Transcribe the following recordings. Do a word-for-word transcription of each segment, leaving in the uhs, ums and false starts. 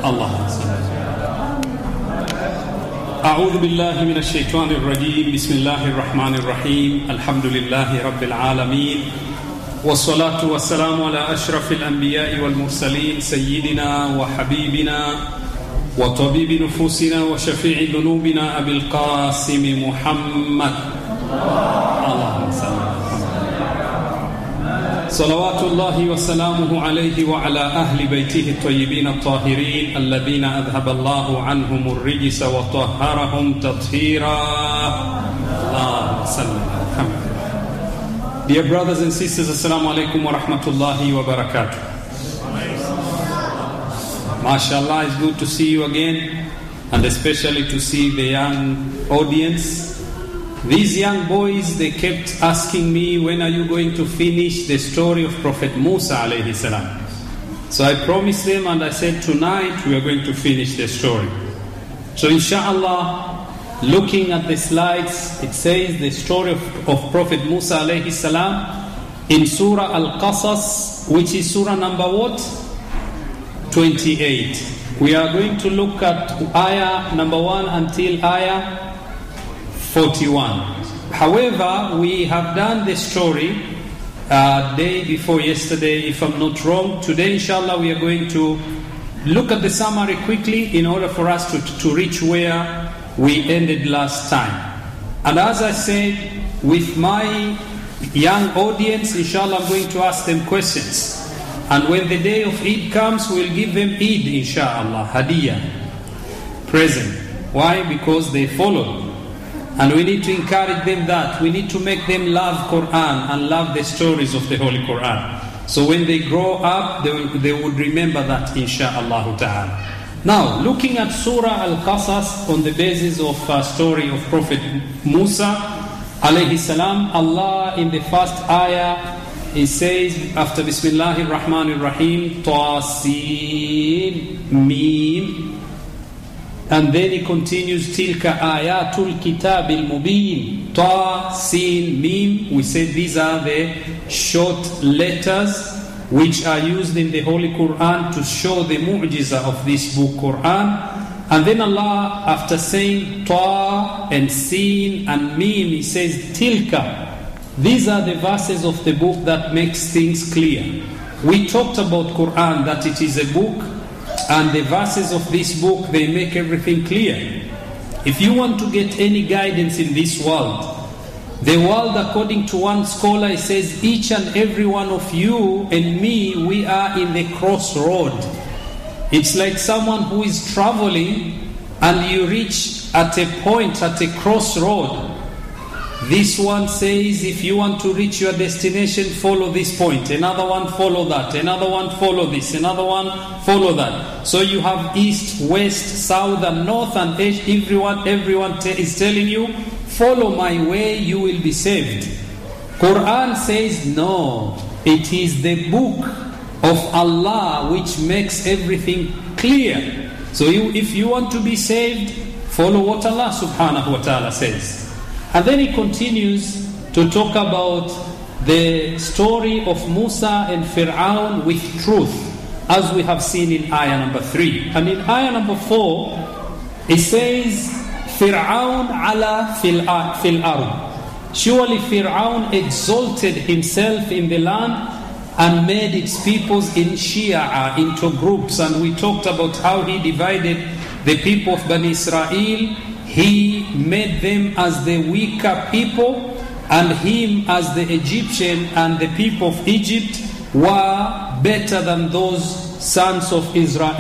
Allahumma salli. أعوذ بالله من الشيطان الرجيم بسم الله الرحمن الرحيم الحمد لله رب العالمين والصلاة والسلام على أشرف الأنبياء والمرسلين سيدنا وحبيبنا وطبيب نفوسنا وشفيع ذنوبنا أبي القاسم محمد اللهم صل صلوات الله وسلامه عليه وعلى أهل بيته الطيبين الطاهرين الذين أذهب الله عنهم الرجس وطهرهم تطهيرا اللهم صل على محمد. Dear brothers and sisters, Assalamu alaikum wa rahmatullahi wa barakatuh. MashaAllah, it's good to see you again, and especially to see the young audience. These young boys, they kept asking me, when are you going to finish the story of Prophet Musa alayhi salam? So I promised them and I said, tonight we are going to finish the story. So inshallah, looking at the slides, it says the story of, of Prophet Musa alayhi salam in Surah Al-Qasas, which is Surah number what? twenty-eight. We are going to look at ayah number one until ayah forty-one. However, we have done the story uh, day before yesterday, if I'm not wrong. Today, inshallah, we are going to look at the summary quickly in order for us to, to reach where we ended last time. And as I said, with my young audience, inshallah, I'm going to ask them questions. And when the day of Eid comes, we'll give them Eid, inshallah, hadiyah, present. Why? Because they followed. And we need to encourage them that. We need to make them love Quran and love the stories of the Holy Quran. So when they grow up, they, will, they would remember that, insha'Allah ta'ala. Now, looking at Surah Al-Qasas on the basis of a story of Prophet Musa alayhi salam, Allah in the first ayah, He says, after Bismillahir Rahmanir Rahim, Ta Sin Mim, and then he continues, Tilka Ayatul Kitabil Mubin, Ta Sin Mim. We said these are the short letters which are used in the Holy Quran to show the mu'jiza of this book, Quran. And then Allah, after saying Ta and Sin and Mim, He says Tilka. These are the verses of the book that makes things clear. We talked about Quran, that it is a book, and the verses of this book, they make everything clear. If you want to get any guidance in this world, the world, according to one scholar, it says each and every one of you and me, we are in the crossroad. It's like someone who is traveling and you reach at a point, at a crossroad. This one says, if you want to reach your destination, follow this point. Another one, follow that. Another one, follow this. Another one, follow that. So you have east, west, south, and north, and everyone, everyone t- is telling you, follow my way, you will be saved. Quran says, no. It is the book of Allah which makes everything clear. So you, if you want to be saved, follow what Allah subhanahu wa ta'ala says. And then he continues to talk about the story of Musa and Fir'aun with truth, as we have seen in ayah number three. And in ayah number four, it says, Fir'aun ala fil ard. Surely Fir'aun exalted himself in the land and made its peoples in Shia, into groups. And we talked about how he divided the people of Bani Israel. He made them as the weaker people, and him as the Egyptian, and the people of Egypt were better than those sons of Israel.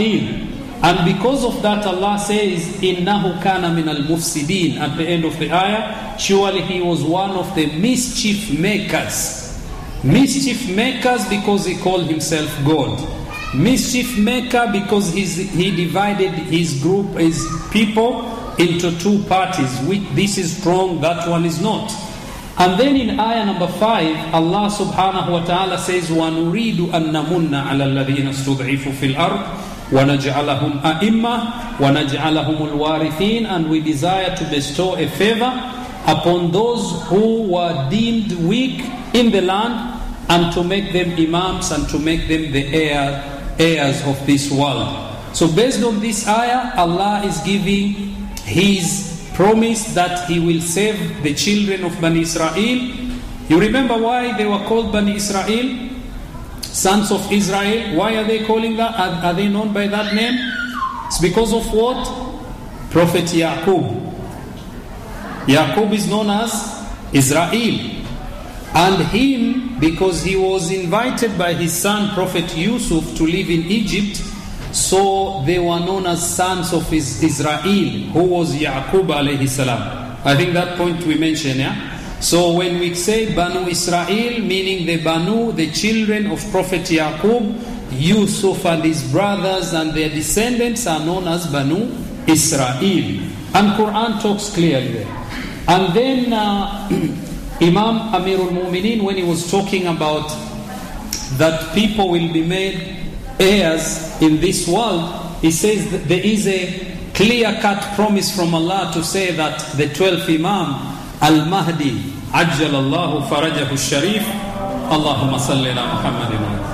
And because of that, Allah says, Innahu kana min al-mufsidin, at the end of the ayah. Surely he was one of the mischief makers. Mischief makers because he called himself God. Mischief maker because he's, he divided his group, his people, into two parties. This is strong, that one is not. And then in ayah number five, Allah subhanahu wa ta'ala says, وَنُرِيدُ أَن نَمُنَّ عَلَى الَّذِينَ اسْتُضْعِفُوا فِي الْأَرْضِ وَنَجْعَلَهُمْ أَئِمَّةً وَنَجْعَلَهُمُ الْوَارِثِينَ. And we desire to bestow a favor upon those who were deemed weak in the land, and to make them imams and to make them the heir, heirs of this world. So based on this ayah, Allah is giving His promise that He will save the children of Bani Israel. You remember why they were called Bani Israel? Sons of Israel. Why are they calling that? Are, are they known by that name? It's because of what? Prophet Yaqub. Yaqub is known as Israel. And him, because he was invited by his son Prophet Yusuf to live in Egypt, so they were known as sons of his Israel, who was Yaqub alayhi salam. I think that point we mentioned, yeah? So when we say Banu Israel, meaning the Banu, the children of Prophet Yaqub, Yusuf and his brothers and their descendants are known as Banu Israel. And Quran talks clearly there. And then uh, Imam Amirul Mu'mineen, when he was talking about that people will be made heirs in this world, he says that there is a clear-cut promise from Allah to say that the twelfth Imam, Al-Mahdi, Ajjal Allahu Farajahu Sharif, Allahumma salli ala Muhammadin,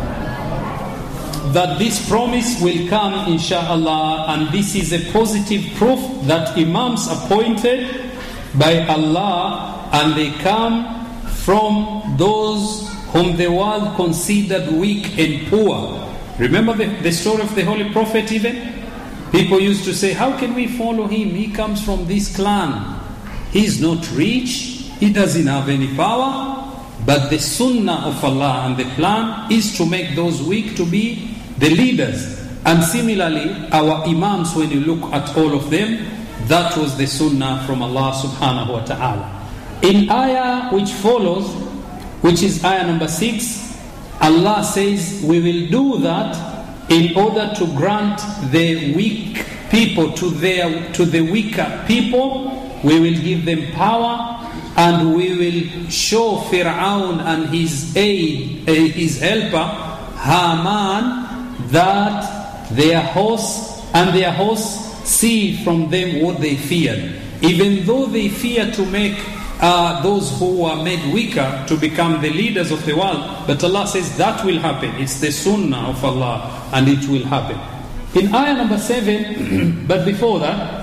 that this promise will come insha'Allah, and this is a positive proof that Imams appointed by Allah, and they come from those whom the world considered weak and poor. Remember the, the story of the Holy Prophet even? People used to say, how can we follow him? He comes from this clan. He's not rich. He doesn't have any power. But the sunnah of Allah and the plan is to make those weak to be the leaders. And similarly, our imams, when you look at all of them, that was the sunnah from Allah subhanahu wa ta'ala. In ayah which follows, which is ayah number six, Allah says, we will do that in order to grant the weak people to their to the weaker people. We will give them power, and we will show Fir'aun and his aid, uh, his helper, Haman, that their hosts and their hosts see from them what they feared. Even though they fear to make uh, those who are made weaker to become the leaders of the world, but Allah says that will happen. It's the sunnah of Allah, and it will happen. In ayah number seven, but before that,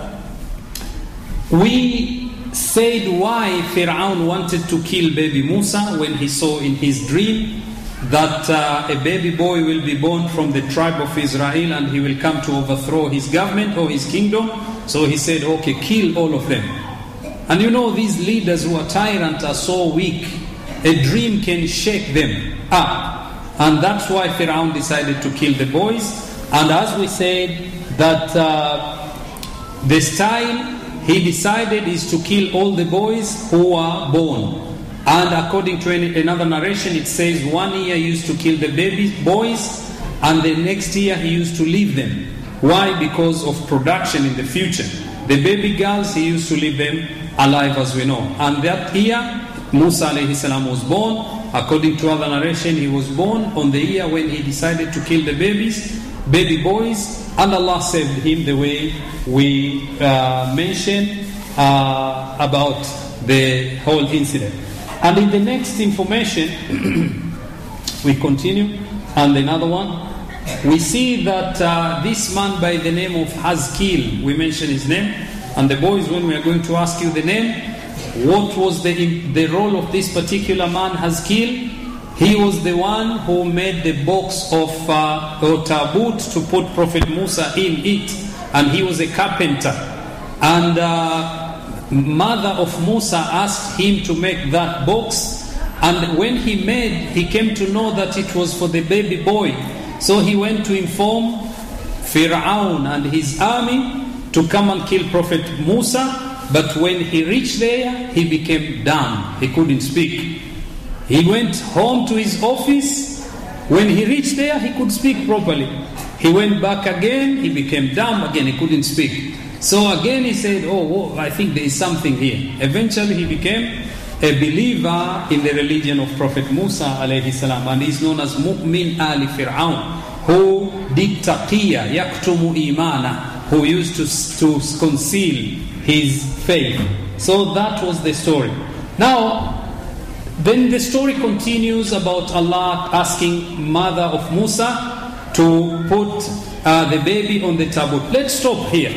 we said why Fir'aun wanted to kill baby Musa when he saw in his dream that uh, a baby boy will be born from the tribe of Israel and he will come to overthrow his government or his kingdom. So he said, okay, kill all of them. And you know, these leaders who are tyrants are so weak, a dream can shake them up. And that's why Fir'aun decided to kill the boys. And as we said, that uh, the style he decided is to kill all the boys who are born. And according to any, another narration, it says one year he used to kill the baby boys, and the next year he used to leave them. Why? Because of production in the future. The baby girls, he used to leave them alive, as we know. And that year, Musa alayhi salam was born. According to other narration, he was born on the year when he decided to kill the babies, baby boys, and Allah saved him the way we uh, mentioned uh, about the whole incident. And in the next information, we continue, and another one, we see that uh, this man by the name of Hazkil, we mentioned his name, and the boys, when we are going to ask you the name, what was the, the role of this particular man, Hazkil? He was the one who made the box of uh, or tabut to put Prophet Musa in it, and he was a carpenter. And uh, mother of Musa asked him to make that box, and when he made, he came to know that it was for the baby boy. So he went to inform Fir'aun and his army to come and kill Prophet Musa. But when he reached there, he became dumb. He couldn't speak. He went home to his office. When he reached there, he could speak properly. He went back again, he became dumb again, he couldn't speak. So again he said, oh, whoa, I think there is something here. Eventually he became a believer in the religion of Prophet Musa alayhi salam, and he's known as Mu'min Ali Fir'aun, who did taqiyya, yaktumu imana, who used to, to conceal his faith. So that was the story. Now, then the story continues about Allah asking mother of Musa to put uh, the baby on the tabut. Let's stop here.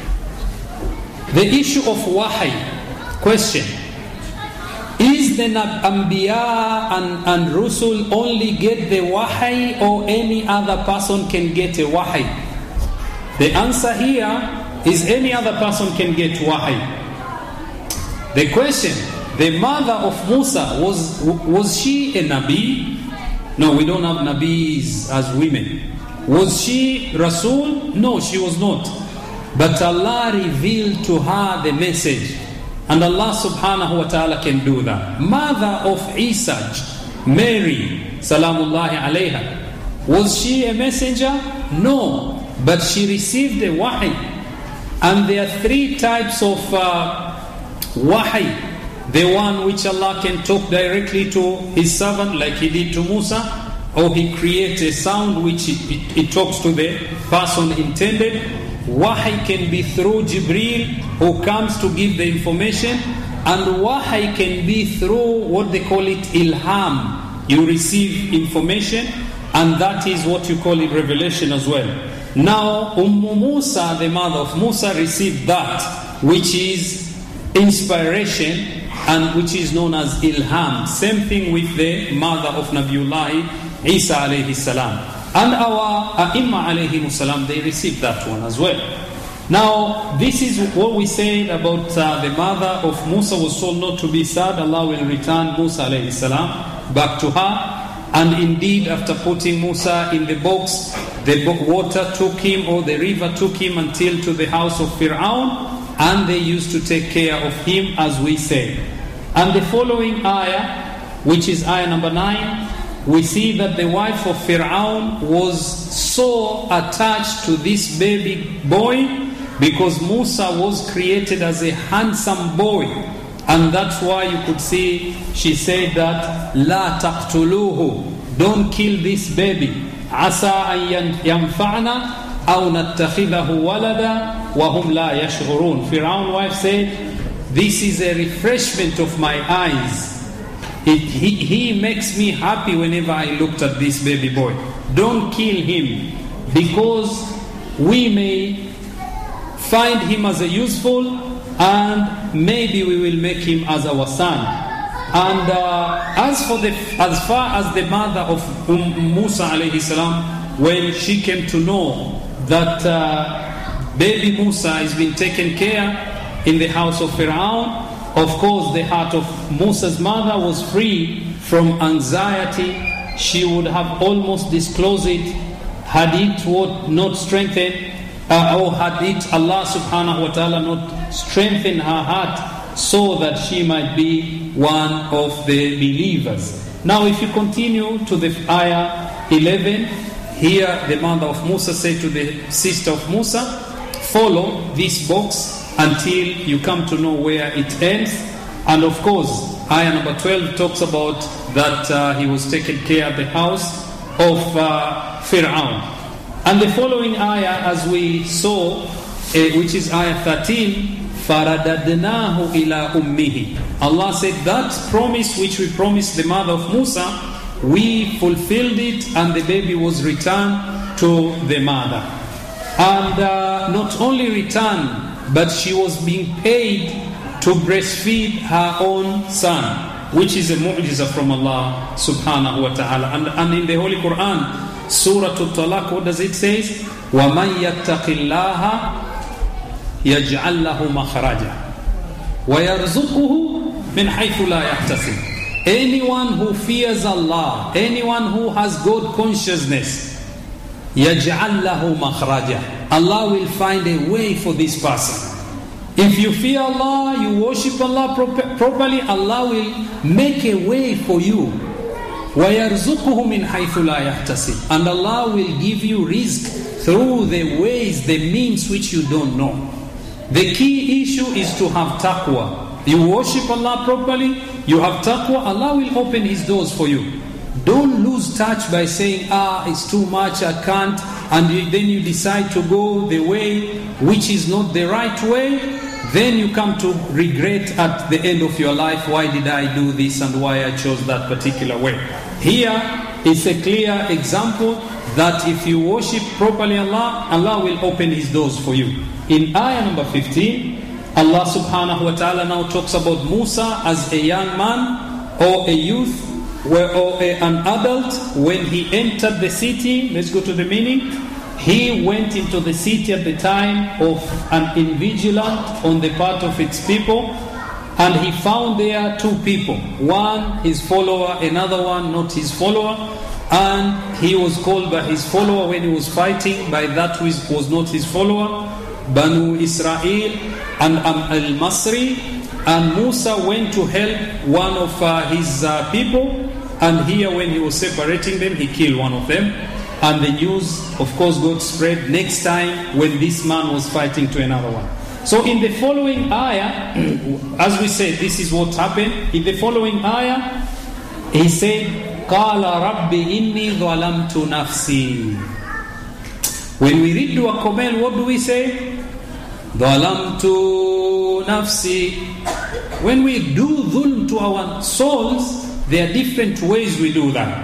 The issue of wahi. Question. Is the Anbiya and, and Rusul only get the wahi, or any other person can get a wahi? The answer here is any other person can get wahi. The question, the mother of Musa, was was she a Nabi? No, we don't have Nabis as women. Was she Rasul? No, she was not. But Allah revealed to her the message. And Allah subhanahu wa ta'ala can do that. Mother of Isa, Mary, salamullahi alayha, was she a messenger? No, but she received a wahi. And there are three types of uh, wahi. The one which Allah can talk directly to His servant, like He did to Musa, or He creates a sound which it, it, it talks to the person intended. Wahi can be through Jibreel, who comes to give the information, and wahi can be through what they call it ilham. You receive information, and that is what you call it revelation as well. Now, Umm Musa, the mother of Musa, received that, which is inspiration, and which is known as ilham. Same thing with the mother of Nabiullah Isa alayhi salam. And our A'imma alayhi salam, they received that one as well. Now, this is what we said about uh, the mother of Musa was told not to be sad. Allah will return Musa alayhi salam back to her. And indeed, after putting Musa in the box, the water took him, or the river took him until to the house of Fir'aun, and they used to take care of him, as we say. And the following ayah, which is ayah number nine, we see that the wife of Fir'aun was so attached to this baby boy because Musa was created as a handsome boy. And that's why you could see she said that, La taqtuluhu, don't kill this baby. Asa an yanfa'na aw nattakhidahu walada wa hum la yash'urun. Fir'aun's wife said, this is a refreshment of my eyes. It, he, he makes me happy whenever I looked at this baby boy. Don't kill him, because we may find him as a useful, and maybe we will make him as our son. And uh, as for the as far as the mother of um, Musa alayhi salam, when she came to know that uh, baby Musa is being taken care in the house of Fir'aun, of course, the heart of Musa's mother was free from anxiety. She would have almost disclosed it had it not strengthened, uh, or had it Allah subhanahu wa ta'ala not strengthened her heart so that she might be one of the believers. Now, if you continue to the ayah eleven, here the mother of Musa said to the sister of Musa, follow this box until you come to know where it ends. And of course, ayah number twelve talks about that uh, he was taken care of the house of uh, Fir'aun. And the following ayah, as we saw, uh, which is ayah thirteen, فَرَدَدْنَاهُ إِلَىٰ أُمِّهِ. Allah said that promise which we promised the mother of Musa, we fulfilled it, and the baby was returned to the mother. And uh, not only returned, but she was being paid to breastfeed her own son, which is a mu'jiza from Allah subhanahu wa ta'ala. And, and in the Holy Quran, Surah Al-Talaq, what does it say? وَمَنْ يَتَّقِ اللَّهَ يَجْعَلْ لَهُ مَخْرَجًا وَيَرْزُقُهُ مِنْ حَيْثُ لَا يَحْتَسِبُ. Anyone who fears Allah, anyone who has God consciousness, يَجْعَلْ لَهُ مَخْرَجًا, Allah will find a way for this person. If you fear Allah, you worship Allah pro- properly, Allah will make a way for you. وَيَرْزُقُهُ مِنْ حَيْثُ لَا يَحْتَسِبُ. And Allah will give you rizq through the ways, the means which you don't know. The key issue is to have taqwa. You worship Allah properly, you have taqwa, Allah will open His doors for you. Don't lose touch by saying, ah, it's too much, I can't, and you, then you decide to go the way which is not the right way. Then you come to regret at the end of your life, why did I do this and why I chose that particular way. Here, It's a clear example that if you worship properly Allah, Allah will open His doors for you. In ayah number fifteen, Allah subhanahu wa ta'ala now talks about Musa as a young man or a youth or a, an adult. When he entered the city, let's go to the meaning. He went into the city at the time of an invigilant on the part of its people, and he found there two people. One, his follower, another one, not his follower. And he was called by his follower when he was fighting by that which was not his follower, Banu Israel and um, Al-Masri. And Musa went to help one of uh, his uh, people, and here when he was separating them, he killed one of them. And the news, of course, got spread next time when this man was fighting to another one. So in the following ayah, as we said, this is what happened. In the following ayah, he said, قَالَ رَبِّ إِنِّي ظَلَمْتُ نَفْسِي. When we read Dua Komel, what do we say? ظَلَمْتُ نَفْسِي. When we do dhulm to our souls, there are different ways we do that.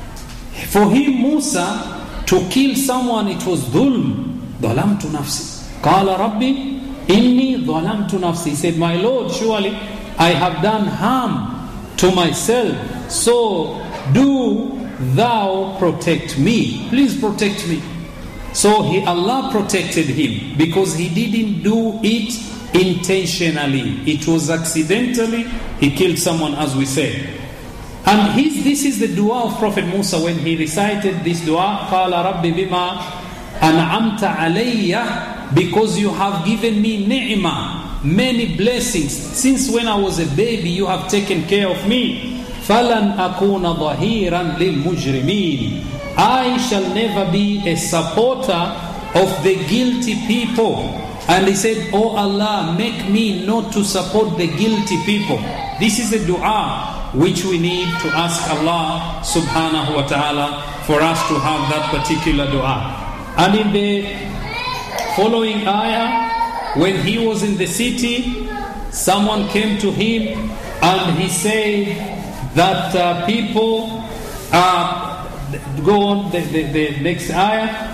For him, Musa, to kill someone, it was dhulm. ظَلَمْتُ نَفْسِي. قَالَ رَبِّ إِنِّي ظَلَمْتُ نَفْسِي. He said, my Lord, surely I have done harm to myself. So do thou protect me. Please protect me. So he, Allah protected him because he didn't do it intentionally. It was accidentally. He killed someone, as we said. And his, this is the dua of Prophet Musa when he recited this dua. قَالَ رَبِّ بِمَا أَنْعَمْتَ عَلَيَّ. Because you have given me ni'mah, many blessings. Since when I was a baby, you have taken care of me. فَلَنْ أَكُونَ ظَهِيرًا لِلْمُجْرِمِينَ. I shall never be a supporter of the guilty people. And he said, oh Allah, make me not to support the guilty people. This is a dua which we need to ask Allah subhanahu wa ta'ala for us to have that particular dua. And in the following ayah, when he was in the city, someone came to him and he said that uh, people uh, go on the, the, the next ayah.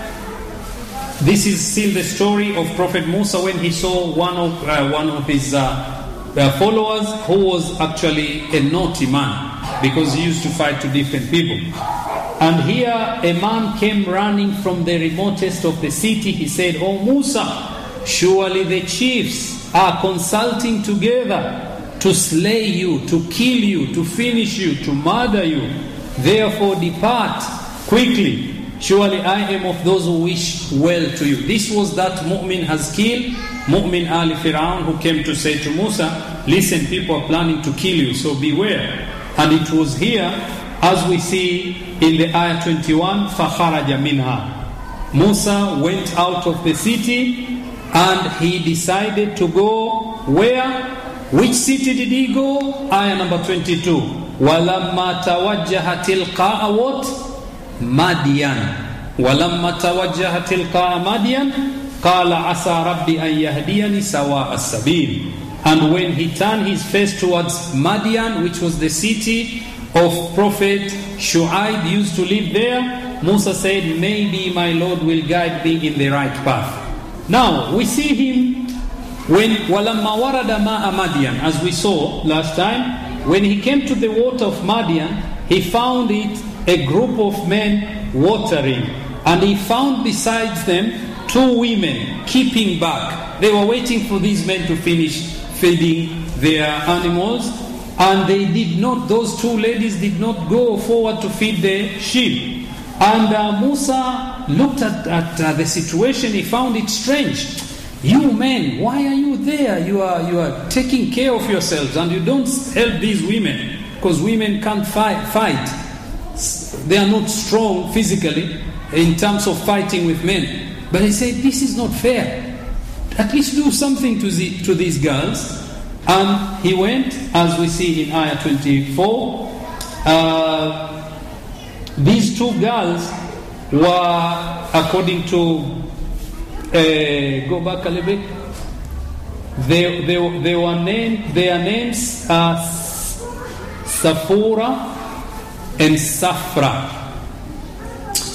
This is still the story of Prophet Musa when he saw one of uh, one of his uh, uh, followers who was actually a naughty man because he used to fight to different people. And here a man came running from the remotest of the city. He said, oh Musa, surely the chiefs are consulting together to slay you, to kill you, to finish you, to murder you. Therefore depart quickly. Surely I am of those who wish well to you. This was that mu'min has killed, mu'min Ali Fir'aun, who came to say to Musa, listen, people are planning to kill you, so beware. And it was here, as we see in the ayah twenty-one, فَخَرَجَ مِنْهَا. Musa went out of the city and he decided to go where? Which city did he go? Ayah number twenty-two. وَلَمَّا تَوَجَّهَ تِلْقَاءَ what? Madian. وَلَمَّا تَوَجَّهَ تِلْقَاءَ Madian قَالَ عَسَى رَبِّي أَن يَهْدِيَنِ سَوَاءَ السَّبِيلِ. And when he turned his face towards Madian, which was the city of Prophet Shu'aib used to live there, Musa said, maybe my Lord will guide me in the right path. Now, we see him when وَلَمَّا وَرَدَ مَاءَ Madian, as we saw last time, when he came to the water of Madian, he found it a group of men watering, and he found besides them two women keeping back. They were waiting for these men to finish feeding their animals, and they did not, those two ladies did not go forward to feed the sheep. And uh, Musa looked at, at uh, the situation. He found it strange. You men, why are you there? You are you are taking care of yourselves and you don't help these women, because women can't fight, fight. They are not strong physically in terms of fighting with men. But he said, this is not fair. At least do something to, the, to these girls. And he went, as we see in ayah twenty-four, uh, these two girls were, according to Uh, go back a little bit. They, they, they were named, their names are Safura and Safra.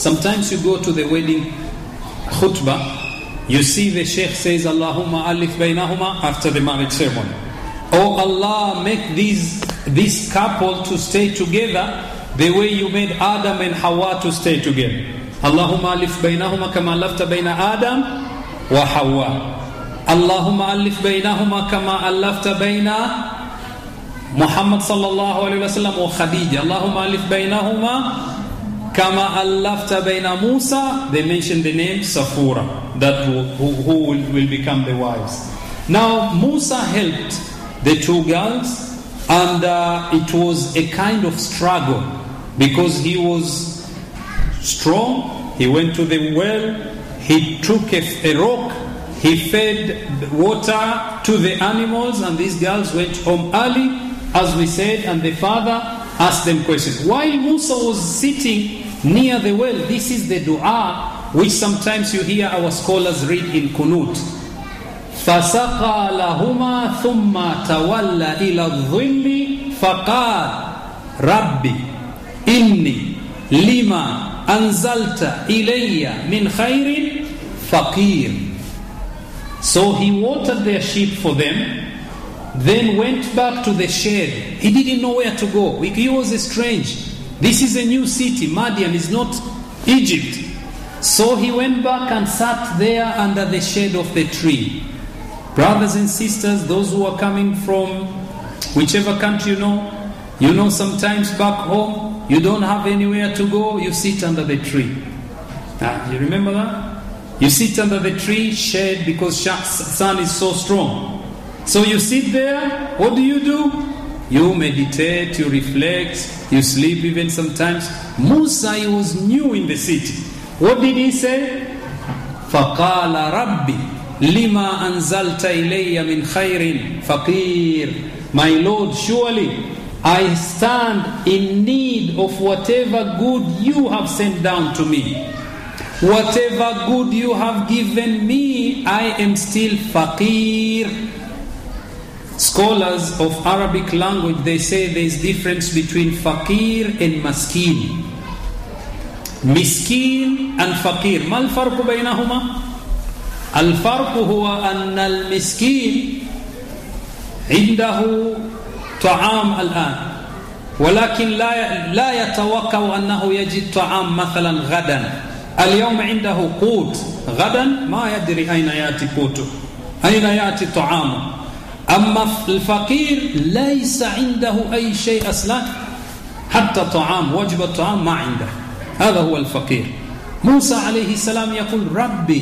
Sometimes you go to the wedding khutbah, you see the sheikh says, Allahumma alif baynahuma after the marriage ceremony. Oh Allah, make these this couple to stay together the way you made Adam and Hawa to stay together. Allahumma alif baynahuma kama alafta bayna Adam wa Hawa. Allahumma alif baynahuma kama alafta bayna Muhammad sallallahu alayhi wa sallam wa Khadija. Allahumma alif baynahuma kama alafta bayna Musa. They mentioned the name Safura, that who, who will, will become the wives. Now Musa helped the two girls, and uh, it was a kind of struggle because he was strong. He went to the well, he took a, a rock, he fed water to the animals, and these girls went home early, as we said, and the father asked them questions. While Musa was sitting near the well, this is the dua which sometimes you hear our scholars read in Kunut. فَسَقَى لَهُمَا ثُمَّ تَوَلَّ إِلَى الظِّلِّ فَقَالَ رَبِّ إِنِّي لِمَا أَنزَلْتَ إِلَيَّ مِنْ خَيْرٍ فَقِيرٌ. So he watered their sheep for them, then went back to the shed. He didn't know where to go. He was strange. This is a new city. Madian is not Egypt. So he went back and sat there under the shade of the tree. Brothers and sisters, those who are coming from whichever country you know, you know sometimes back home, you don't have anywhere to go, you sit under the tree. Ah, you remember that? You sit under the tree, shade, because sun is so strong. So you sit there, what do you do? You meditate, you reflect, you sleep even sometimes. Musa, he was new in the city. What did he say? فَقَالَ رَبِّ لِمَا أَنزَلْتَ إِلَيَّ مِنْ خَيْرٍ فَقِيرٌ. My Lord, surely I stand in need of whatever good you have sent down to me. Whatever good you have given me, I am still faqir. Scholars of Arabic language, they say there is difference between faqir and maskin. Miskin and faqir. ما الفرق بينهما؟ الفرق هو أن المسكين عنده طعام الآن، ولكن لا لا يتوقع أنه يجد طعام مثلا غدا. اليوم عنده قوت، غدا ما يدري أين يأتي قوته، أين يأتي طعامه. أما الفقير ليس عنده أي شيء أصلا، حتى طعام وجبة طعام ما عنده. هذا هو الفقير. موسى عليه السلام يقول ربي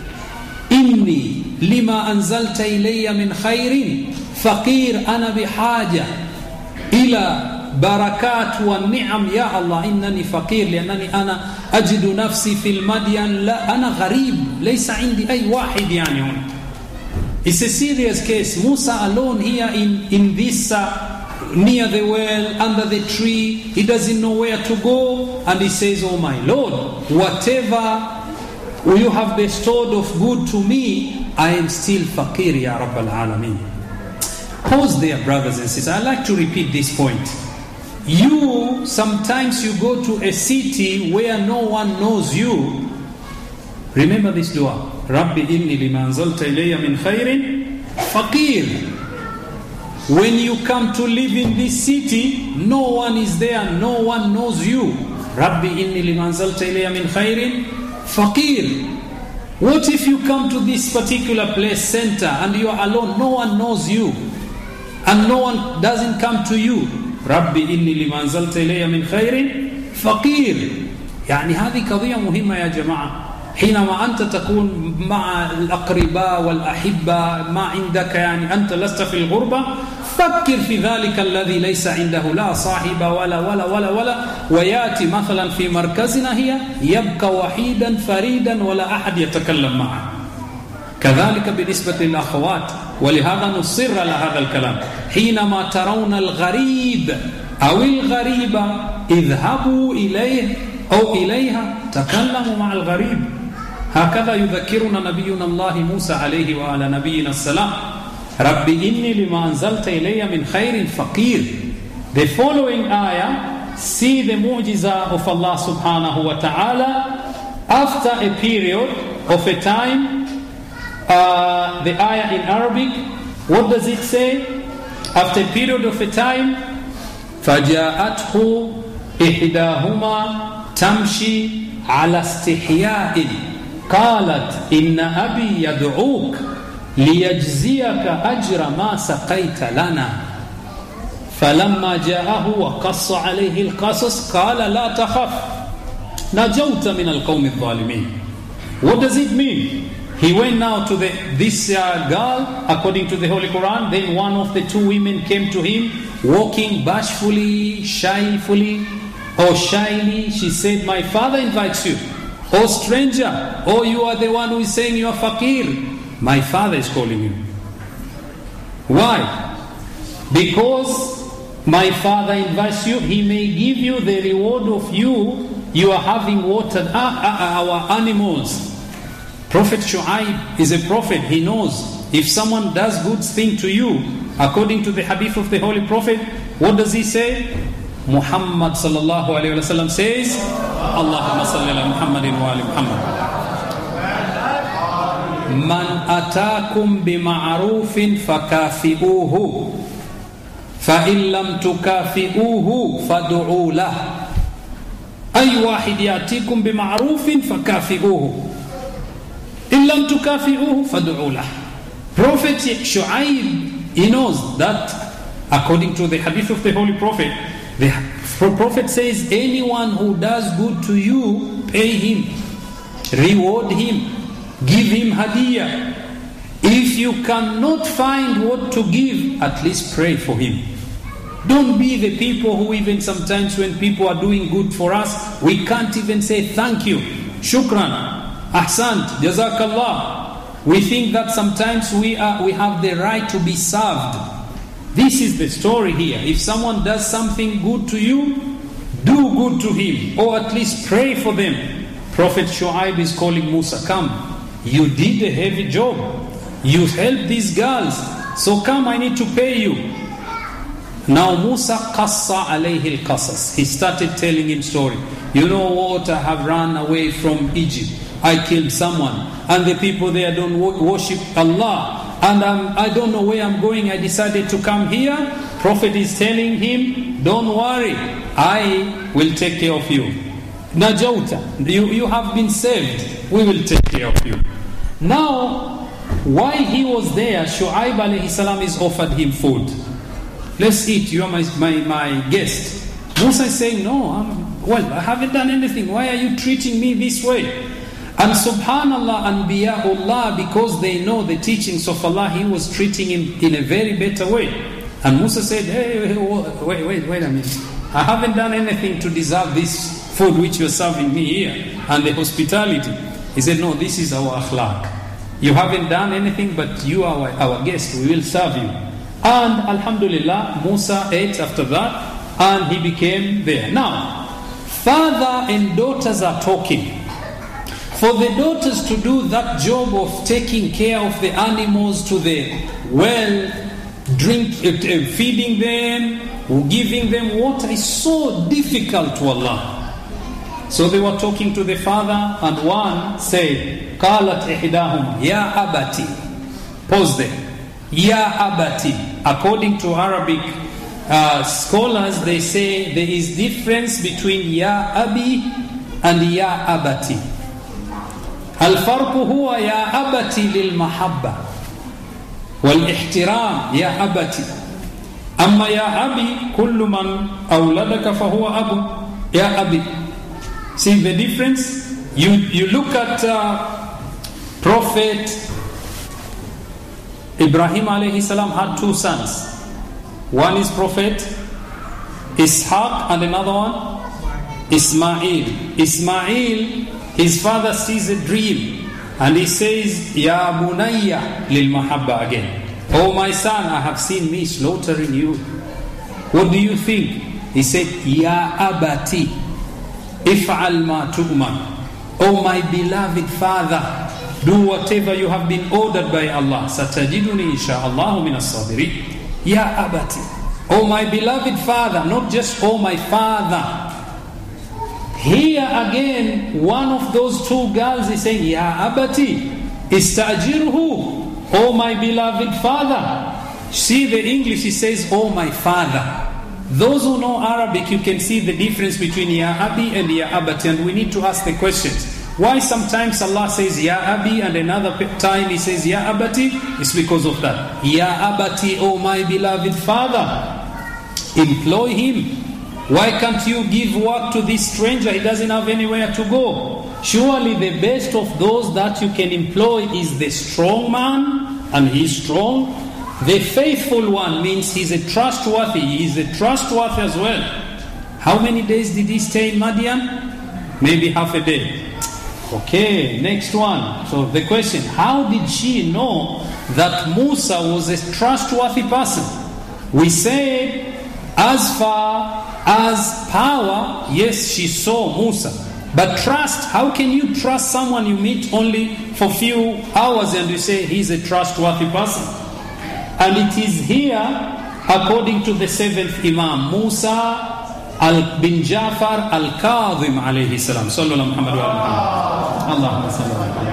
إني لما أنزلت إلي من خير فقير. أنا بحاجة إلى بركات والنعم يا الله. إنني فقير لأنني أنا أجد نفسي في المدين، لا أنا غريب، ليس عندي أي واحد يعني هنا. It's a serious case. Musa alone here in, in this uh, near the well, under the tree, he doesn't know where to go, and he says, oh my Lord, whatever you have bestowed of good to me, I am still faqir ya Rabbal Alameen. Pause there, brothers and sisters. I like to repeat this point. You, sometimes you go to a city where no one knows you. Remember this dua. Rabbi inni lima anzalta ilayya min khairin faqir. When you come to live in this city, no one is there, no one knows you. Rabbi inni lima anzalta ilayya min khairin faqir. What if you come to this particular place, center, and you are alone, no one knows you, and no one doesn't come to you? Rabbi inni lima anzalta ilayya min khairin faqir. يعني هذه قضية مهمة يا جماعة. حينما أنت تكون مع الأقرباء والأحبة، ما عندك يعني أنت لست في الغربة، فكر في ذلك الذي ليس عنده لا صاحب ولا ولا ولا ولا ويأتي مثلا في مركزنا هي يبقى وحيدا فريدا ولا أحد يتكلم معه. كذلك بالنسبة للأخوات، ولهذا نصر على هذا الكلام. حينما ترون الغريب أو الغريبة اذهبوا إليه أو إليها تكلموا مع الغريب. هكذا يذكرنا نبينا الله موسى عليه وعلى نبينا السلام. ربي إني لما أنزلت إلي من خير فقير. The following ayah see the mu'jiza of Allah subhanahu wa ta'ala after a period of a time. Uh, the ayah in Arabic, what does it say? After a period of a time, فَجَاءَتْهُ إِحْدَاهُمَا تَمْشِي عَلَى اسْتِحْيَاءٍ قَالَتْ إِنَّ أَبِي يَدْعُوكَ لِيَجْزِيَكَ أَجْرَ مَا سَقَيْتَ لَنَا فَلَمَّا جَاءَهُ وَقَصَّ عَلَيْهِ الْقَصَصَ قَالَ لَا تَخَفْ نَجَوْتَ مِنَ الْقَوْمِ الظَّالِمِينَ. What does it mean? He went now to the, this uh, girl, according to the Holy Quran. Then one of the two women came to him, walking bashfully, shyfully, or shyly. She said, my father invites you. Oh stranger, oh you are the one who is saying you are fakir. My father is calling you. Why? Because my father invites you. He may give you the reward of you. You are having watered our animals. Prophet Shu'aib is a prophet. He knows if someone does good thing to you, according to the hadith of the Holy Prophet, what does he say? Muhammad sallallahu alayhi wa sallam says, Allahumma salli ala Muhammadin wa ali Muhammad. Man atakum bima'arufin fakafi'uhu fa'in lam tukafi'uhu fadu'u lah. Ay wahid ya'tikum bima'arufin fakafi'uhu in lam tukafi'uhu fadu'u lah. Prophet Shu'aib, he knows that according to the hadith of the Holy Prophet, the Prophet says anyone who does good to you, pay him, reward him, give him hadiyah. If you cannot find what to give, at least pray for him. Don't be the people who even sometimes when people are doing good for us, we can't even say thank you, shukran, ahsant, jazakallah. We think that sometimes we are we have the right to be served. This is the story here. If someone does something good to you, do good to him, or at least pray for them. Prophet Shu'aib is calling Musa, come, you did a heavy job, you helped these girls, so come, I need to pay you. Now Musa qassa alayhi al-qasas. He started telling him story. You know what, I have run away from Egypt. I killed someone, and the people there don't worship Allah, and I'm, I don't know where I'm going. I decided to come here. Prophet is telling him, don't worry, I will take care of you. Najauta, you, you have been saved. We will take care of you. Now, while he was there, Shu'aib alayhi salam is offered him food. Let's eat, you are my, my, my guest. Musa is saying, no, I'm, well, I haven't done anything. Why are you treating me this way? And subhanallah, anbiya'ullah, because they know the teachings of Allah, he was treating him in a very better way. And Musa said, hey, wait, wait, wait a minute. I haven't done anything to deserve this food which you're serving me here, and the hospitality. He said, no, this is our akhlaq. You haven't done anything, but you are our, our guest. We will serve you. And alhamdulillah, Musa ate after that, and he became there. Now, father and daughters are talking. For the daughters to do that job of taking care of the animals to the well, drink, uh, feeding them, giving them water is so difficult to Allah. So they were talking to the father, and one said, قالت إحداهما يا أبتي. Pause there. Ya abati. According to Arabic uh, scholars, they say there is difference between ya abi and ya abati. الفرق هو يا أبتي للمحبة والاحترام يا أبتي. أما يا أبي كل من أولدك فهو أبو يا أبي. See the difference? You, you look at uh, Prophet Ibrahim alayhi salam had two sons. One is Prophet Ishaq and another one Ismail. Ismail, his father sees a dream and he says, Ya bunayya lil mahabba again. Oh my son, I have seen me slaughtering you. What do you think? He said, Ya abati, if'al ma tu'man. Oh my beloved father, do whatever you have been ordered by Allah. Satajiduni insha'Allah min as-sabirin. Ya abati. Oh my beloved father, not just oh my father. Here again, one of those two girls is saying, Ya abati, istajirhu, oh my beloved father. See the English, it says, oh my father. Those who know Arabic, you can see the difference between Ya abi and Ya abati, and we need to ask the questions. Why sometimes Allah says Ya abi and another time He says Ya abati? It's because of that. Ya abati, oh my beloved father. Employ him. Why can't you give work to this stranger? He doesn't have anywhere to go. Surely the best of those that you can employ is the strong man, and he's strong. The faithful one means he's a trustworthy. He's a trustworthy as well. How many days did he stay in Madian? Maybe half a day. Okay, next one. So the question, how did she know that Musa was a trustworthy person? We said, as far as power, yes, she saw Musa. But trust, how can you trust someone you meet only for few hours and you say he's a trustworthy person? And it is here, according to the seventh Imam, Musa al bin Jafar al-Kadhim alayhi salam. Sallallahu Muhammad wa Allahumma sallallahu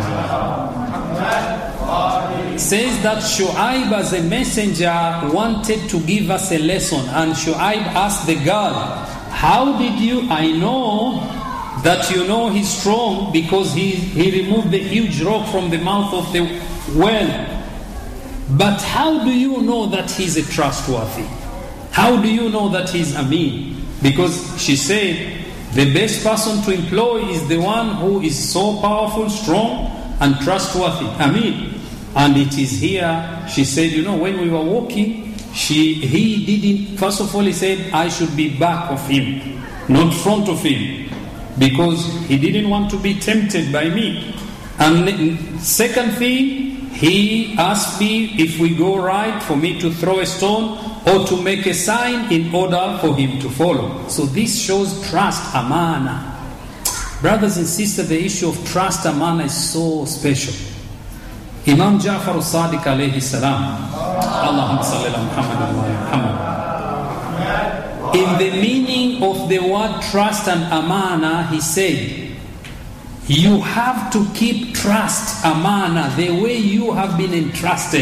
says that Shu'aib as a messenger wanted to give us a lesson, and Shu'aib asked the girl, how did you, I know that you know he's strong because he, he removed the huge rock from the mouth of the well, but how do you know that he's a trustworthy? How do you know that he's Amin? Because she said the best person to employ is the one who is so powerful, strong and trustworthy. Amin. And it is here, she said, you know, when we were walking, she, he didn't, first of all he said, I should be back of him, not front of him, because he didn't want to be tempted by me. And second thing, he asked me if we go right for me to throw a stone or to make a sign in order for him to follow. So this shows trust, amana. Brothers and sisters, the issue of trust, amana is so special. Imam Ja'far al-Sadiq alayhi salam, Allahumma salli ala Muhammad wa Muhammad. In the meaning of the word trust and amana, he said, you have to keep trust, amana, the way you have been entrusted.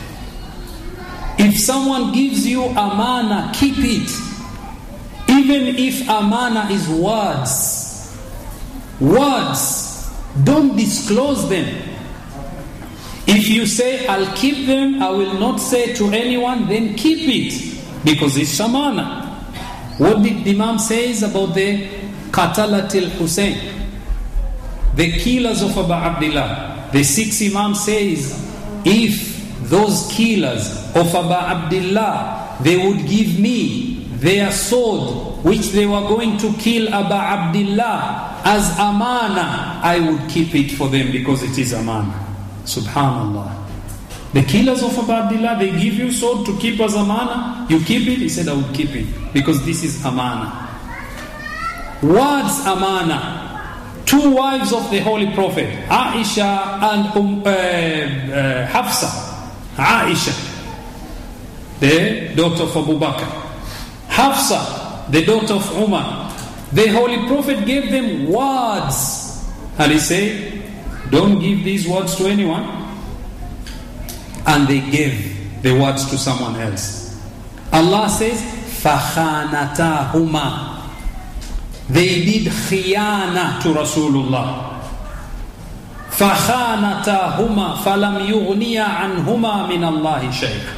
If someone gives you amana, keep it. Even if amana is words. Words, don't disclose them. If you say, I'll keep them, I will not say to anyone, then keep it, because it's amana. What did the Imam says about the Qatalatil Hussein, the killers of Abu Abdullah? The sixth Imam says, if those killers of Abu Abdullah, they would give me their sword, which they were going to kill Abu Abdullah, as amana, I would keep it for them, because it is amana. Subhanallah. The killers of Abu Abdullah, they give you sword to keep as amana, you keep it? He said, I would keep it, because this is amana. Words amana. Two wives of the Holy Prophet, Aisha and um, uh, uh, Hafsa. Aisha, the daughter of Abu Bakr. Hafsa, the daughter of Umar. The Holy Prophet gave them words, and he said, don't give these words to anyone. And they gave the words to someone else. Allah says, فَخَانَتَاهُمَا. They did khiyana to Rasulullah. فَخَانَتَاهُمَا فَلَمْ يُغْنِيَ عَنْهُمَا مِنَ اللَّهِ شَيْءٍ.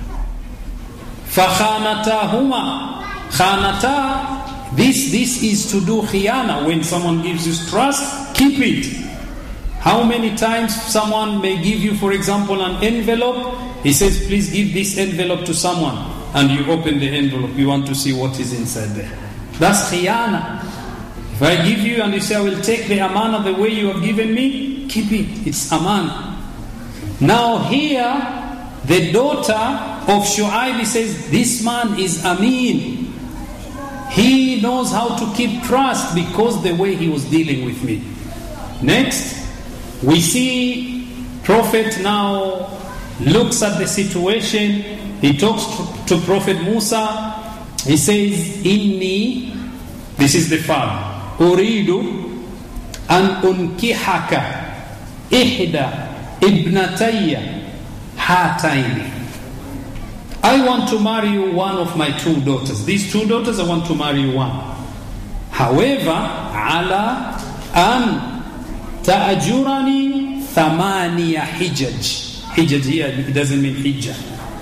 فَخَانَتَاهُمَا. Khanata, this, this is to do khiyana. When someone gives you trust, keep it. How many times someone may give you, for example, an envelope, he says, please give this envelope to someone, and you open the envelope, you want to see what is inside there. That's khiyana. If I give you and you say, I will take the amana the way you have given me, keep it, it's amana. Now here, the daughter of Shu'aib says, this man is Amin. He knows how to keep trust because the way he was dealing with me. Next, we see Prophet now looks at the situation. He talks to, to Prophet Musa. He says, Inni, this is the father, Uridu an unkihaka ihda ibnatayya hataini. I want to marry you one of my two daughters. These two daughters, I want to marry you one. However, ala an ta'ajurani thamaniya hijaj. Hijaj here, it doesn't mean hijjah.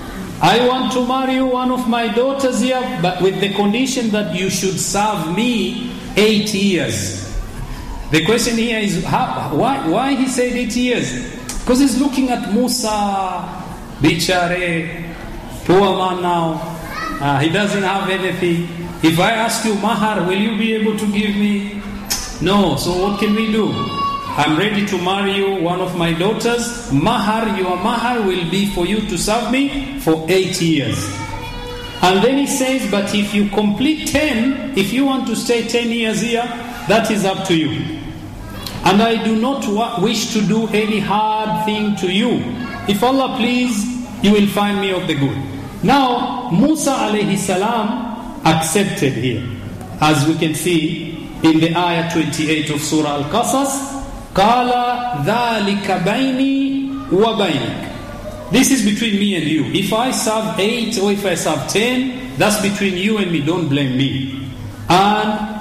I want to marry you one of my daughters here, but with the condition that you should serve me eight years. The question here is, how, why, why he said eight years? Because he's looking at Musa, bichare, poor man now. Uh, he doesn't have anything. If I ask you mahar, will you be able to give me? No. So what can we do? I'm ready to marry you one of my daughters. Mahar, your mahar will be for you to serve me for eight years. And then he says, but if you complete ten, if you want to stay ten years here, that is up to you. And I do not wa- wish to do any hard thing to you. If Allah please, you will find me of the good. Now, Musa alayhi salam accepted here. As we can see in the ayah twenty-eight of Surah Al-Qasas, Qala dhalika bayni wa baynik. This is between me and you. If I serve eight or if I serve ten, that's between you and me. Don't blame me. And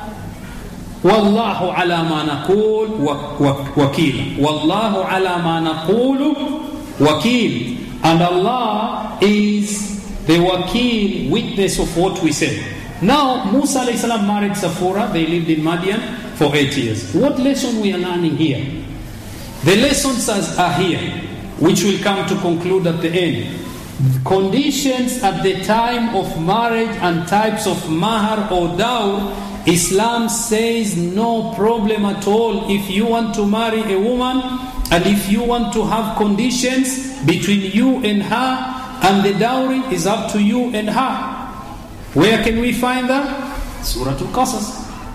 Wallahu ala ma naqul wakil. Wallahu ala ma naqulu wakil. And Allah is the wakil, witness of what we say. Now, Musa alayhi salam married Safura. They lived in Madian for eight years. What lesson we are learning here? The lessons are here, which will come to conclude at the end. Conditions at the time of marriage and types of mahar or dowry, Islam says no problem at all. If you want to marry a woman and if you want to have conditions between you and her, and the dowry is up to you and her. Where can we find that? Surah Al-Qasas.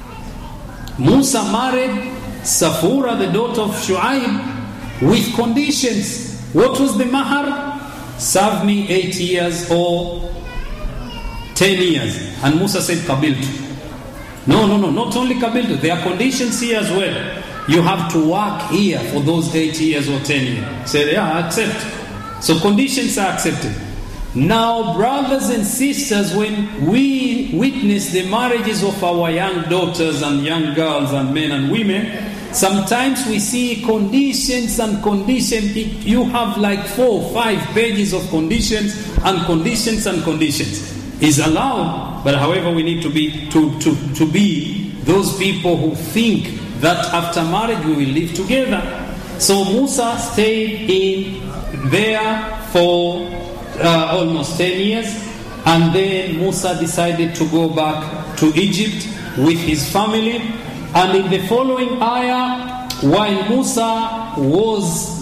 Musa married Safura, the daughter of Shu'aib, with conditions. What was the mahar? Serve me eight years or ten years. And Musa said, Qabiltu. No, no, no, not only Qabiltu. There are conditions here as well. You have to work here for those eight years or ten years. Say, yeah, I accept. So conditions are accepted. Now, brothers and sisters, when we witness the marriages of our young daughters and young girls and men and women, sometimes we see conditions and conditions. You have like four, five pages of conditions and conditions and conditions. Is allowed, but however, we need to be to, to, to be those people who think that after marriage we will live together. So Musa stayed in there for uh, almost ten years, and then Musa decided to go back to Egypt with his family. And in the following ayah, while Musa was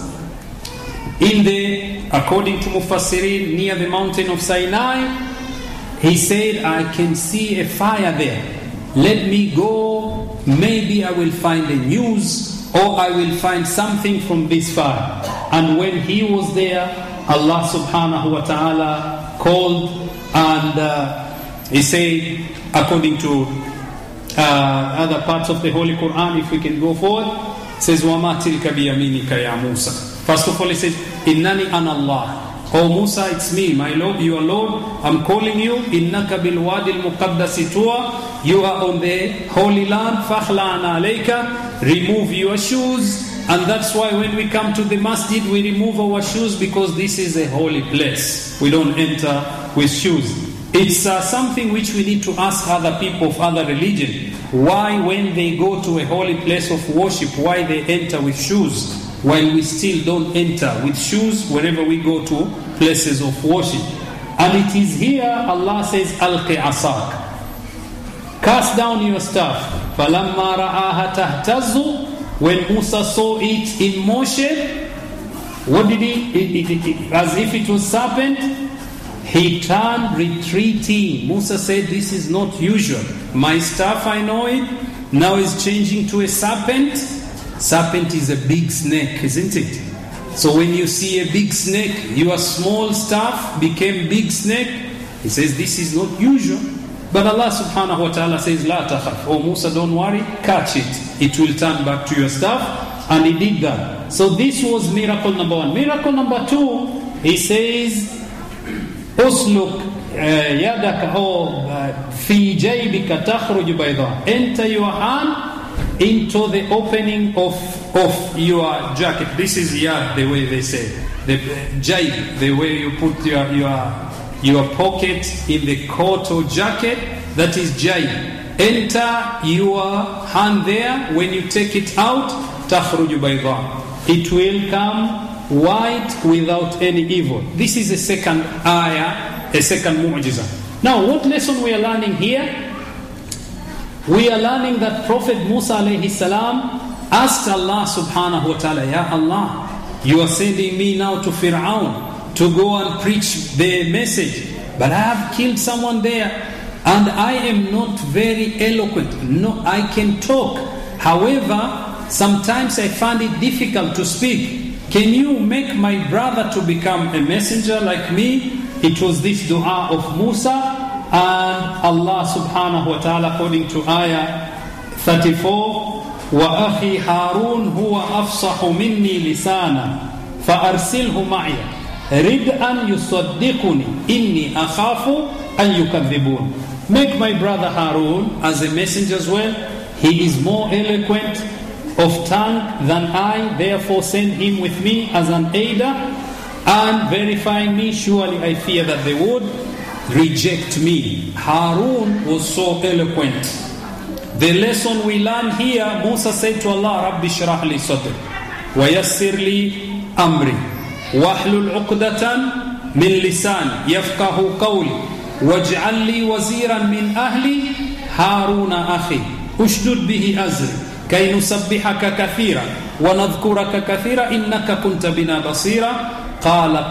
in the, according to Mufassirin, near the mountain of Sinai, he said, I can see a fire there. Let me go. Maybe I will find a news or I will find something from this fire. And when he was there, Allah subhanahu wa ta'ala called, and uh, he said, according to uh, other parts of the Holy Quran, if we can go forward, it says, وَمَا تِلْكَ بِيَمِينِكَ يَا مُوسَى. First of all, he says, إِنَّنِي أَنَا اللَّهِ. Oh Musa, it's me, my Lord, your Lord. I'm calling you. إِنَّكَ بِالْوَادِ الْمُقَدَّسِ طُوَى. You are on the Holy Land. فَخْلَعْنَا عَلَيْكَ. Remove your shoes. And that's why when we come to the masjid, we remove our shoes, because this is a holy place. We don't enter with shoes. It's uh, something which we need to ask other people of other religion. Why, when they go to a holy place of worship, why they enter with shoes, while we still don't enter with shoes whenever we go to places of worship? And it is here Allah says, Alqi asak. Cast down your staff. فَلَمَّا رَآهَا تَهْتَزُّ. When Musa saw it in motion, what did he, it, it, it, as if it was serpent, he turned retreating. Musa said, this is not usual. My staff, I know it, now is changing to a serpent. Serpent is a big snake, isn't it? So when you see a big snake, your small staff became big snake. He says, this is not usual. But Allah subhanahu wa ta'ala says, La takhaf. Oh Musa, don't worry, catch it. It will turn back to your stuff. And he did that. So this was miracle number one. Miracle number two, he says, Usluk yadaka or fi jaybika takhruj bayda. Enter your hand into the opening of, of your jacket. This is yad, the way they say. The jayb, the way you put your, your your pocket in the coat or jacket, that is jayb. Enter your hand there. When you take it out, takhruju bayda. It will come white without any evil. This is a second ayah, a second mu'jiza. Now, what lesson we are learning here? We are learning that Prophet Musa alayhi salam asked Allah subhanahu wa ta'ala, Ya Allah, you are sending me now to Fir'aun to go and preach the message, but I have killed someone there and I am not very eloquent. No, I can talk. However, sometimes I find it difficult to speak. Can you make my brother to become a messenger like me? It was this dua of Musa, and Allah subhanahu wa ta'ala, according to ayah thirty-four, وَأَخِي هَارُونَ هُوَ أَفْصَحُ مِنِّي لِسَانًا فَأَرْسِلْهُ مَعِيَ رِدْءًا يُصَدِّقُنِي إِنِّي أَخَافُ أَن يُكَذِّبُونَ. Make my brother Harun as a messenger as well. He is more eloquent of tongue than I, therefore send him with me as an aider, and verifying me, surely I fear that they would reject me. Harun was so eloquent. The lesson we learn here, Musa said to Allah, Rabbi shrah li sadri wa yassir li amri wahlul uqdatan min lisani yafqahu qawli waj'al li waziran min ahli Haruna akhi ushdud bihi azri kay nusabbihaka kathira wa nadhkuraka kathira innaka kunta bina basira qala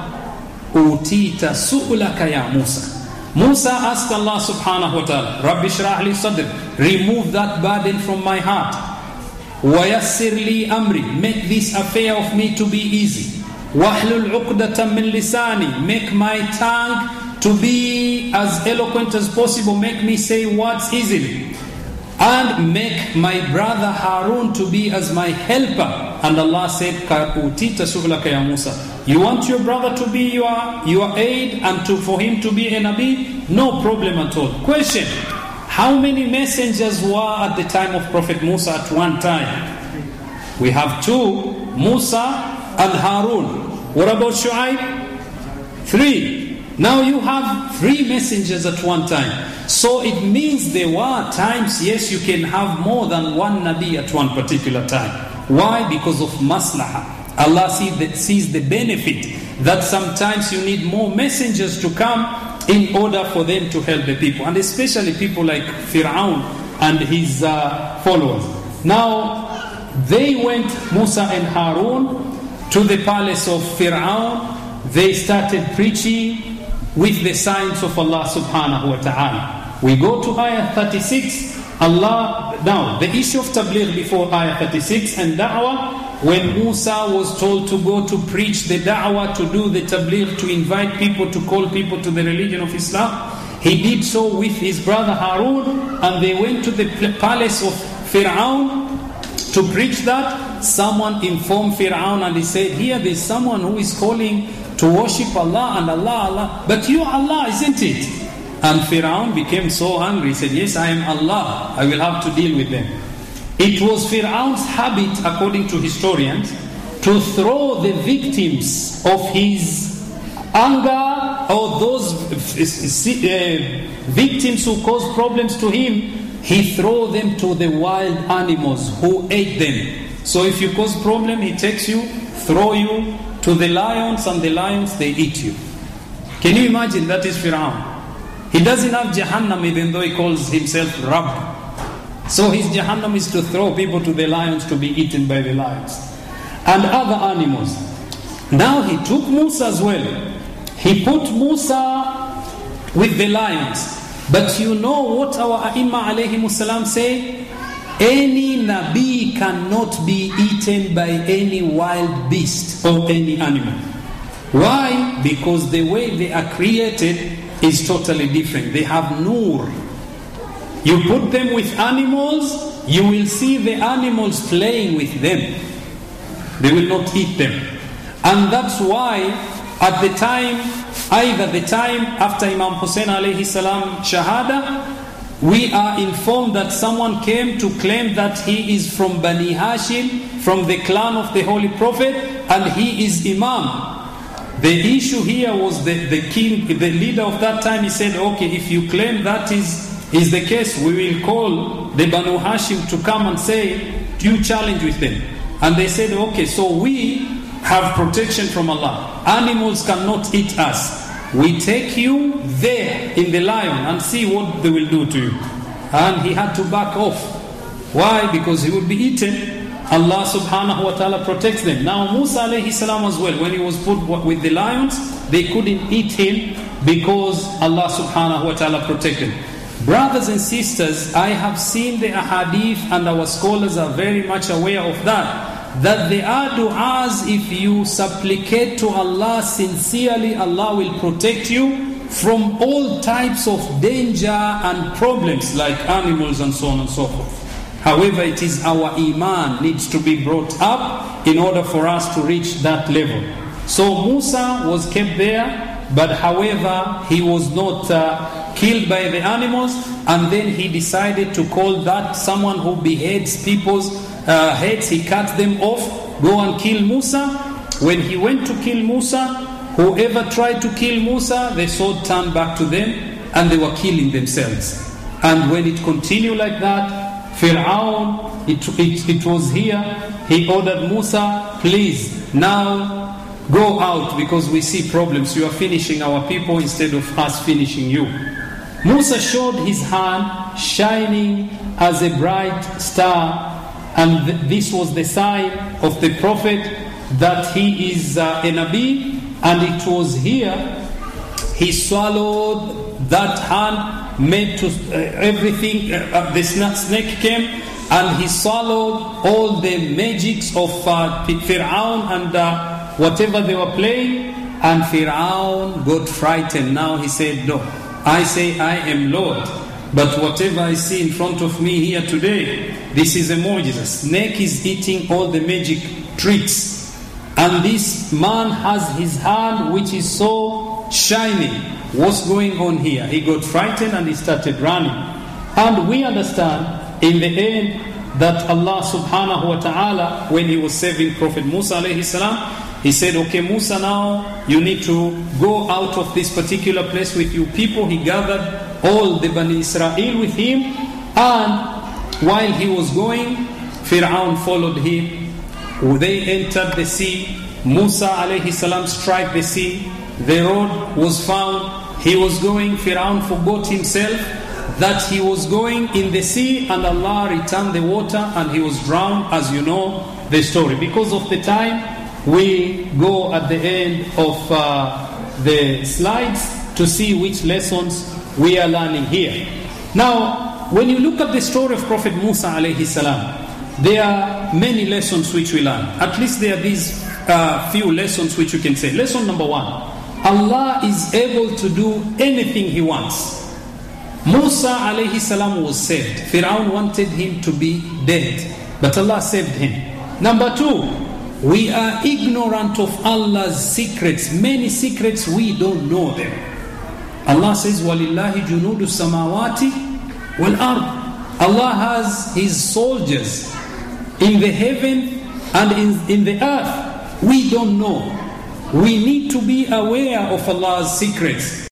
qad utita su'laka ya Musa. Musa asked Allah subhanahu wa ta'ala, Rabbi shrah li sadr, remove that burden from my heart. Wayassir li amri, make this affair of me to be easy. Wahlul uqdatan min lisani, make my tongue to be as eloquent as possible, make me say words easily. And make my brother Harun to be as my helper. And Allah said, Utita su'laka ya Musa. You want your brother to be your, your aid and to, for him to be a Nabi? No problem at all. Question: how many messengers were at the time of Prophet Musa at one time? We have two, Musa and Harun. What about Shu'aib? Three. Now you have three messengers at one time. So it means there were times, yes, you can have more than one Nabi at one particular time. Why? Because of maslahah. Allah sees the, sees the benefit that sometimes you need more messengers to come in order for them to help the people. And especially people like Fir'aun and his uh, followers. Now, they went, Musa and Harun, to the palace of Fir'aun. They started preaching with the signs of Allah subhanahu wa ta'ala. We go to ayah thirty-six. Allah, now the issue of tabligh before ayah thirty-six and da'wah, when Musa was told to go to preach the da'wah, to do the tabligh, to invite people, to call people to the religion of Islam, he did so with his brother Harun, and they went to the palace of Fir'aun to preach that. Someone informed Fir'aun and he said, here there's someone who is calling to worship Allah and Allah, Allah, but you are Allah, isn't it? And Fir'aun became so angry. He said, yes, I am Allah. I will have to deal with them. It was Fir'aun's habit, according to historians, to throw the victims of his anger, or those uh, victims who caused problems to him, he throw them to the wild animals who ate them. So if you cause problem, he takes you, throw you to the lions, and the lions, they eat you. Can you imagine? That is Fir'aun. He doesn't have Jahannam, even though he calls himself Rabb. So his Jahannam is to throw people to the lions to be eaten by the lions and other animals. Now he took Musa as well. He put Musa with the lions. But you know what our A'imma alayhimus salam say? Any Nabi cannot be eaten by any wild beast or any animal. Why? Because the way they are created is totally different. They have nur. You put them with animals, you will see the animals playing with them. They will not eat them. And that's why at the time, either the time after Imam Hussein alayhi salam shahada, we are informed that someone came to claim that he is from Bani Hashim, from the clan of the Holy Prophet, and he is Imam. The issue here was the, the king, the leader of that time, he said, okay, if you claim that is, is the case, we will call the Banu Hashim to come and say, you challenge with them. And they said, okay, so we have protection from Allah. Animals cannot eat us. We take you there in the lion and see what they will do to you. And he had to back off. Why? Because he would be eaten. Allah subhanahu wa ta'ala protects them. Now Musa alayhi salam as well, when he was put with the lions, they couldn't eat him because Allah subhanahu wa ta'ala protected him. Brothers and sisters, I have seen the ahadith, and our scholars are very much aware of that, that there are du'as, if you supplicate to Allah sincerely, Allah will protect you from all types of danger and problems like animals and so on and so forth. However, it is our iman needs to be brought up in order for us to reach that level. So Musa was kept there, but however, he was not uh, killed by the animals, and then he decided to call that someone who beheads people's uh, heads, he cut them off, go and kill Musa. When he went to kill Musa, whoever tried to kill Musa, the sword turned back to them, and they were killing themselves. And when it continued like that, Fir'aun, it, it, it was here, he ordered Musa, please, now go out because we see problems. You are finishing our people instead of us finishing you. Musa showed his hand shining as a bright star, and th- this was the sign of the Prophet that he is uh, a Nabi, and it was here he swallowed that hand, made to uh, everything, uh, the snake came and he swallowed all the magics of uh, Fir'aun and uh, whatever they were playing, and Fir'aun got frightened. Now he said, no, I say I am Lord, but whatever I see in front of me here today, this is a mu'jiza. Snake is eating all the magic tricks, and this man has his hand which is so shiny. What's going on here? He got frightened and he started running. And we understand in the end that Allah subhanahu wa ta'ala, when he was saving Prophet Musa alayhi salam, he said, okay Musa, now you need to go out of this particular place with you people. He gathered all the Bani Israel with him, and while he was going, Fir'aun followed him. They entered the sea. Musa alayhi salam struck the sea. The road was found. He was going, Fir'aun forgot himself that he was going in the sea, and Allah returned the water and he was drowned, as you know the story. Because of the time, we go at the end of uh, the slides to see which lessons we are learning here. Now, when you look at the story of Prophet Musa alayhi salam, there are many lessons which we learn. At least there are these uh, few lessons which you can say. Lesson number one: Allah is able to do anything He wants. Musa alayhi salam was saved. Fir'aun wanted him to be dead, but Allah saved him. Number two, we are ignorant of Allah's secrets. Many secrets, we don't know them. Allah says, وَلِلَّهِ جُنُودُ السَّمَاوَاتِ وَالْأَرْضِ. Allah has His soldiers in the heaven and in, in the earth. We don't know. We need to be aware of Allah's secrets.